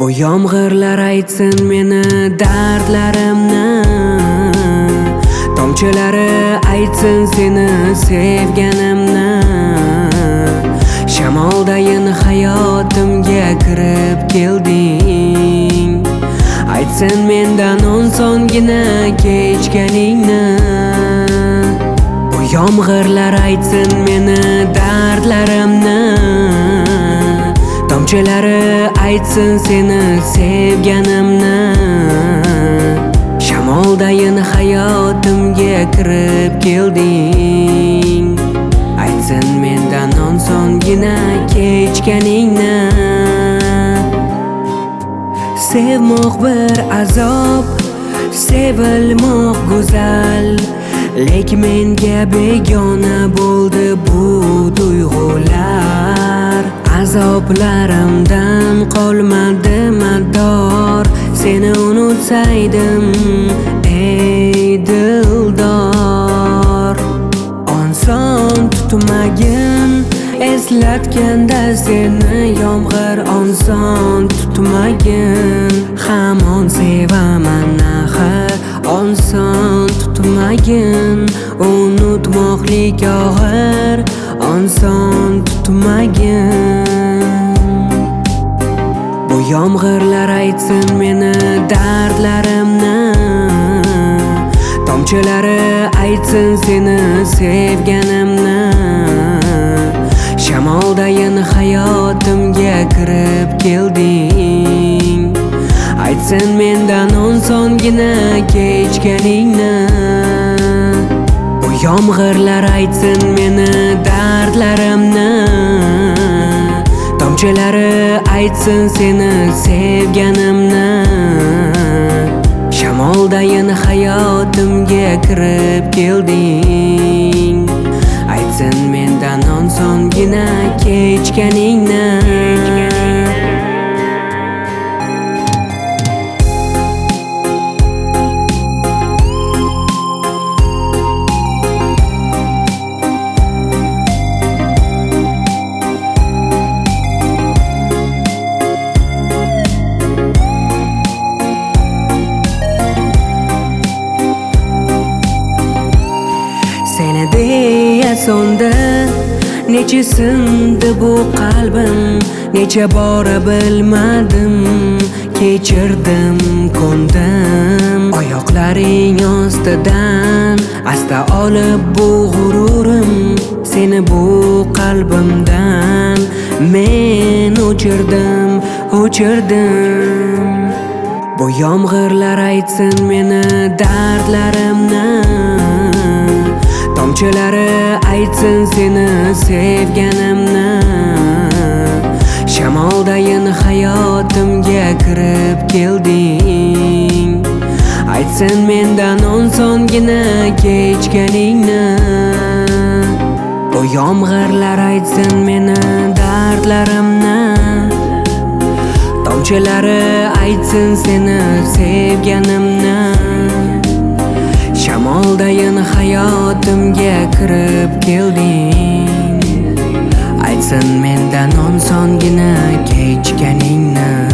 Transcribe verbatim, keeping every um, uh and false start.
Bu yomg'irlar aytsin meni dardlarimni, tomchilari aytsin seni sevganimni. Shamoldayin hayotimga kirib kelding, aytsin mendan osongina kechganingni. Bu yomg'irlar aytsin meni dardlarimni, tomchilari aytsin seni sevganimni. Shamoldayin hayotimga kirib kelding, aytsin mendan osongina kechganingni. Sevmoq bir azob, sevilmoq go'zal, lek menga begona bo'ldi bu tuyg'ular. Azoblarimdan qolmadi mador, seni unutsaydim ey dildor. Oson tutmagin eslatganda seni yomg'ir, oson tutmagin hamon sevaman axir. Oson tutmagin unutmoqlik og'ir, oson tutmagin. Bu yomg'irlar aytsin meni dardlarimni, tomchilari aytsin seni sevganimni. Shamoldayin hayotimga kirib kelding, aytsin mendan osongina kechganingni. Bu yomg'irlar aytsin meni dardlarimni, tomchilari aytsin seni sevganimni. Shamoldayin hayotimga kirib kelding, aytsin mendan osongina kechganingni. Seni deya so'ndi, necha sindi bu qalbim, necha bora bilmadim, kechirdim, ko'ndim. Oyoqlaring ostidan asta olib bu g'ururim, seni bu qalbimdan men o'chirdim, o'chirdim. Bu yomg'irlar aytsin meni dardlarimni, tomchilari aytsin seni sevganimni. Shamoldayin hayotimga kirib kelding, aytsin mendan osongina kechganingni. Bu yomg'irlar aytsin meni dardlarimni, tomchilari aytsin seni sevganimni. Shamoldayin hayotimga kirib kelding, aytsin mendan osongina kechganingni.